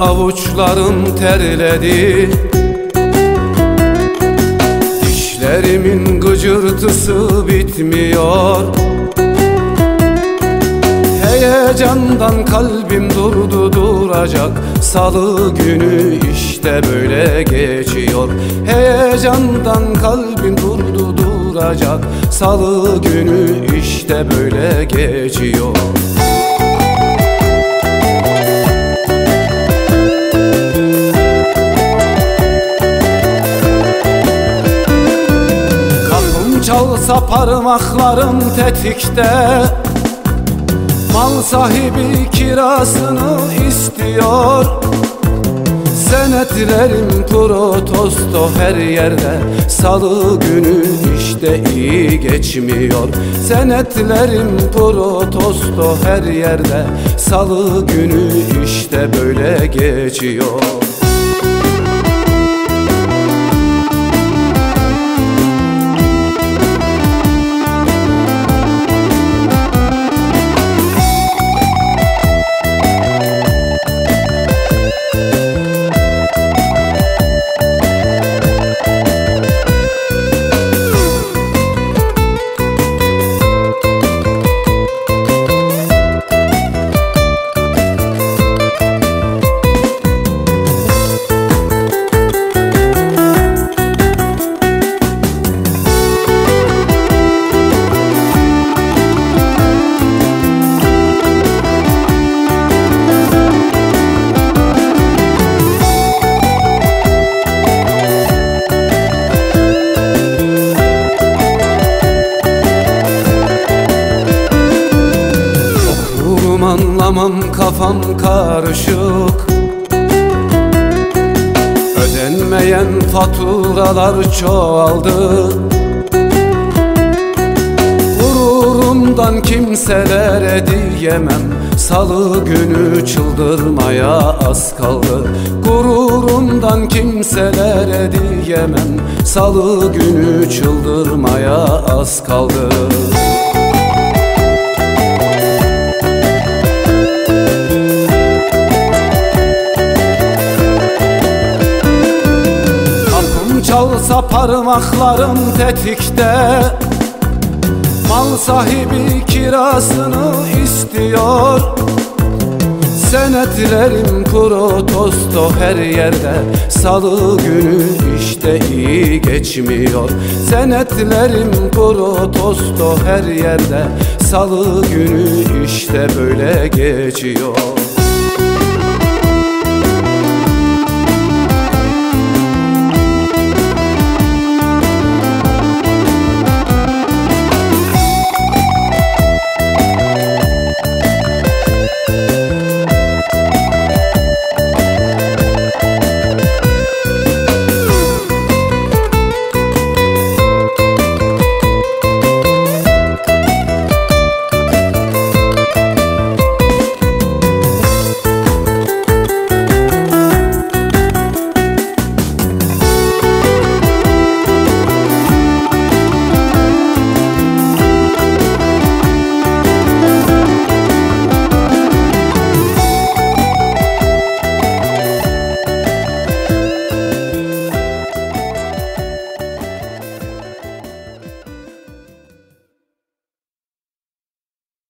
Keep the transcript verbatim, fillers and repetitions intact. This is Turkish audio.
avuçlarım terledi. Dişlerimin gıcırtısı bitmiyor. Heyecandan kalbim durdu duracak. Salı günü işte böyle geçiyor. Heyecandan kalbim durdu duracak. Salı günü işte böyle geçiyor. Kapım çalsa parmaklarım tetikte. Mal sahibi kirasını istiyor. Senetlerim protesto her yerde. Salı günü işte iyi geçmiyor. Senetlerim protesto her yerde. Salı günü işte böyle geçiyor. Anlamam, kafam karışık. Ödenmeyen faturalar çoğaldı. Gururumdan kimselere diyemem. Salı günü çıldırmaya az kaldı. Gururumdan kimselere diyemem. Salı günü çıldırmaya az kaldı. Çalsa parmaklarım tetikte. Mal sahibi kirasını istiyor. Senetlerim protesto her yerde. Salı günü işte iyi geçmiyor. Senetlerim protesto her yerde. Salı günü işte böyle geçiyor.